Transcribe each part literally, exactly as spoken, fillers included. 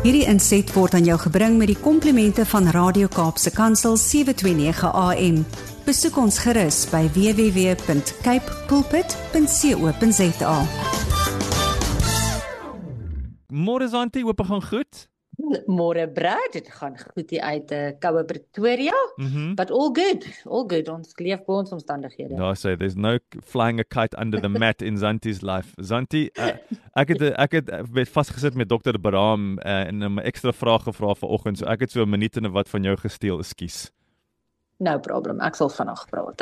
Hierdie inset word aan jou gebring met die komplimente van Radio Kaapse Kansel sewe twee nege A M. Besoek ons gerus by w w w punt cape pulpit punt co punt za. Môre Zanti, hoop dit gaan goed? Môre Brad, dit gaan goed hier uit die uh, koue Pretoria, Mm-hmm. but all good, all good, ons leef by ons omstandighede. No, I say, there's no flying a kite under the mat in Zanti's life. Zanti, uh, ek het ek het met vasgesit met dokter Barham uh, en 'n ekstra vraag gevra vanoggend, so ek het so 'n minuut en 'n wat van jou gesteel, ekskuus. No problem, ek sal vinnig praat.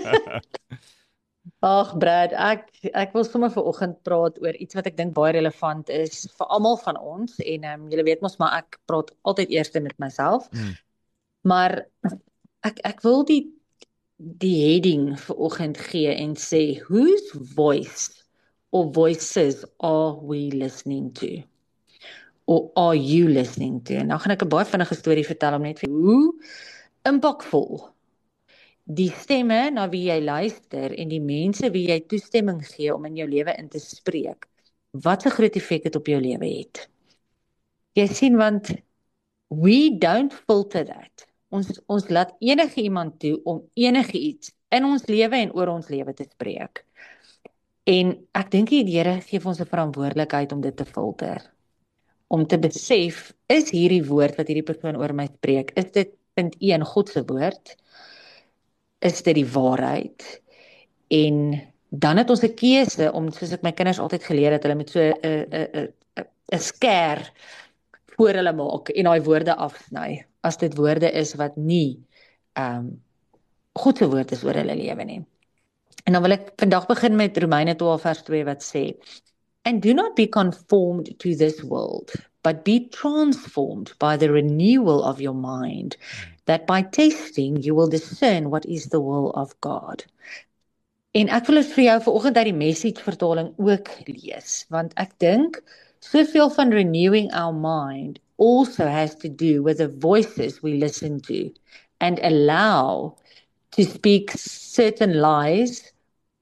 Ag Brad, ek ek wil sommer vanoggend praat oor iets wat ek dink baie relevant is vir almal van ons en ehm um, julle weet mos maar ek praat altyd eers met myself. Hmm. Maar ek ek wil die die heading vanoggend gee en sê whose voice or voices are we listening to? Or are you listening to? En nou gaan ek 'n baie vinnige storie vertel om net vir hoe impakvol die stemme na wie jy luister en die mense wie jy toestemming gee om in jou lewe in te spreek, wat 'n groot effek dit op jou lewe het. Jy sien, want we don't filter that. Ons ons laat enige iemand toe om enige iets in ons lewe en oor ons lewe te spreek. En ek dink die Here gee vir ons 'n verantwoordelikheid om dit te filter. Om te besef, is hierdie woord wat hierdie persoon oor my spreek, is dit punt een God se woord? Is dit die waarheid? En dan het ons 'n keuse om, soos ek my kinders altyd geleer het, hulle moet so 'n 'n 'n 'n skêr voor hulle maak en daai woorde afsny, as dit woorde is wat nie ehm um, God se woord is oor hulle lewe nie. En dan wil ek vandag begin met Romeine twaalf vers twee wat sê, and do not be conformed to this world, but be transformed by the renewal of your mind, that by testing you will discern what is the will of God. En ek wil dit vir jou vanoggend uit die Message vertaling ook lees, want ek dink soveel van renewing our mind also has to do with the voices we listen to and allow to speak certain lies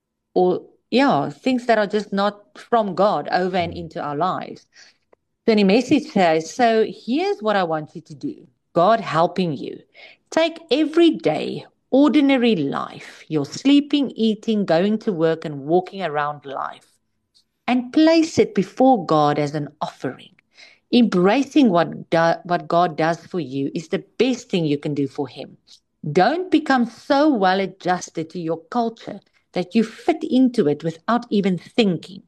or yeah, things that are just not from God over and into our lives. So the Message says, so here's what I want you to do. God helping you. Take everyday, ordinary life, your sleeping, eating, going to work and walking around life, and place it before God as an offering. Embracing what, do, what God does for you is the best thing you can do for Him. Don't become so well adjusted to your culture that you fit into it without even thinking.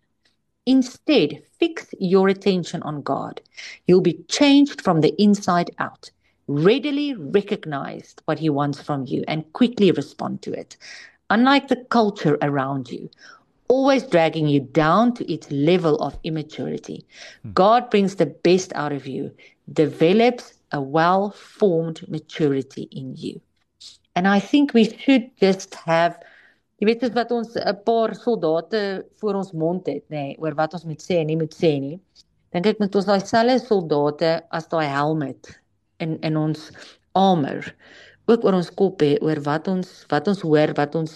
Instead, fix your attention on God. You'll be changed from the inside out. Readily recognize what He wants from you and quickly respond to it. Unlike the culture around you, always dragging you down to its level of immaturity. Hmm. God brings the best out of you, develops a well-formed maturity in you. And I think we should just have, jy weet soos wat ons 'n paar soldate voor ons mond het, nê, nee, oor wat ons moet sê en nie moet sê nie. Dink ek moet ons daai selfde soldate as daai helmet in in ons armor ook oor ons kop hê, oor wat ons wat ons hoor, wat ons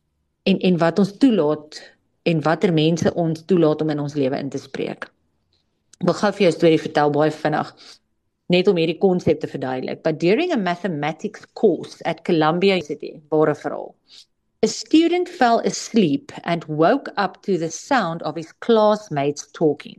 en en wat ons toelaat en watter mense ons toelaat om in ons lewe in te spreek. Ek wil gou vir jou 'n storie vertel, baie vinnig, net om hierdie konsep te verduidelik. But during a mathematics course at Columbia University, ware verhaal, a student fell asleep and woke up to the sound of his classmates talking.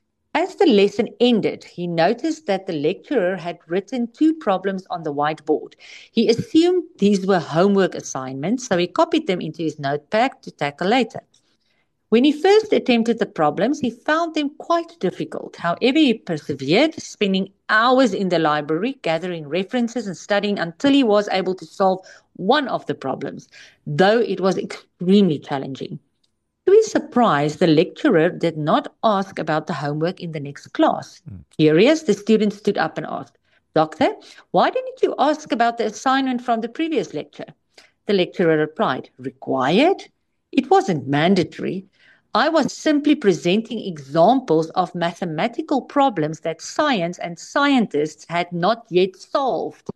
As the lesson ended, he noticed that the lecturer had written two problems on the whiteboard. He assumed these were homework assignments, so he copied them into his notepad to tackle later. When he first attempted the problems, he found them quite difficult. However, he persevered, spending hours in the library, gathering references and studying until he was able to solve one of the problems, though it was extremely challenging. To his surprise, the lecturer did not ask about the homework in the next class. Mm. Curious, the student stood up and asked, Doctor, why didn't you ask about the assignment from the previous lecture? The lecturer replied, required? It wasn't mandatory. I was simply presenting examples of mathematical problems that science and scientists had not yet solved.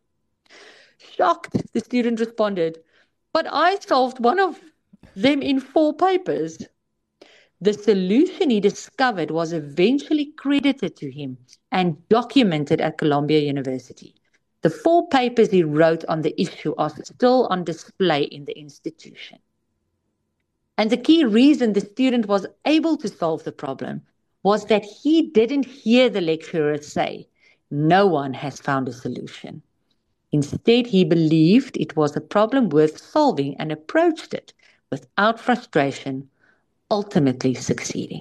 Shocked, the student responded, but I solved one of them in four papers. The solution he discovered was eventually credited to him and documented at Columbia University. The four papers he wrote on the issue are still on display in the institution. And the key reason the student was able to solve the problem was that he didn't hear the lecturer say, "No one has found a solution." Instead, he believed it was a problem worth solving and approached it without frustration, ultimately succeeding.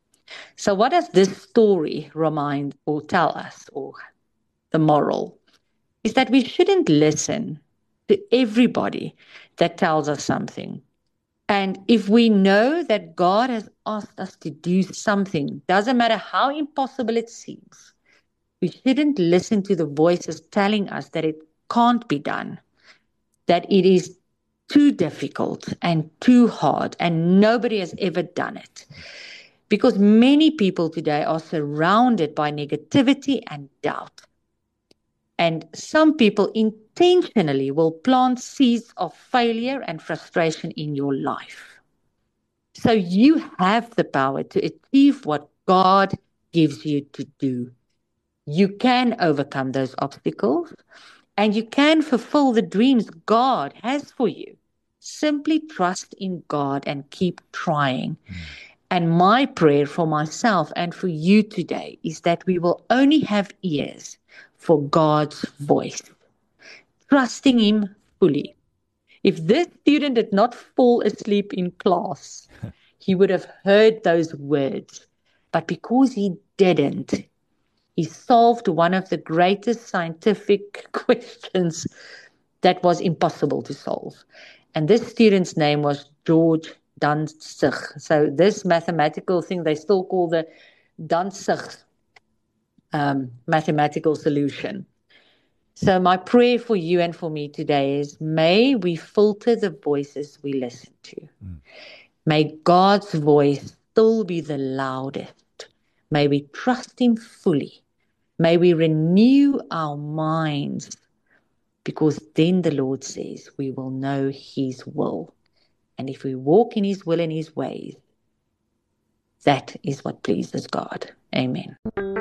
So what does this story remind or tell us, or the moral? Is that we shouldn't listen to everybody that tells us something. And if we know that God has asked us to do something, doesn't matter how impossible it seems, we shouldn't listen to the voices telling us that it can't be done, that it is too difficult and too hard, and nobody has ever done it. Because many people today are surrounded by negativity and doubt. And some people intentionally will plant seeds of failure and frustration in your life. So you have the power to achieve what God gives you to do. You can overcome those obstacles, and you can fulfill the dreams God has for you. Simply trust in God and keep trying. Mm. And my prayer for myself and for you today is that we will only have ears for God's voice, trusting Him fully. If this student did not fall asleep in class, he would have heard those words. But because he didn't, he solved one of the greatest scientific questions that was impossible to solve. And this student's name was George Dantzig. So this mathematical thing, they still call the Dantzig um, mathematical solution. So my prayer for you and for me today is, may we filter the voices we listen to. Mm. May God's voice still be the loudest. May we trust Him fully. May we renew our minds, because then the Lord says we will know His will. And if we walk in His will and His ways, that is what pleases God. Amen.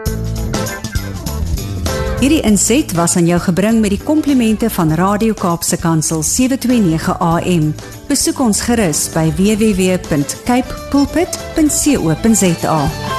Hierdie inset was aan jou gebring met die komplimente van Radio Kaapse Kansel sewe twee nege A M. Besoek ons gerus by w w w punt cape pulpit punt co punt za.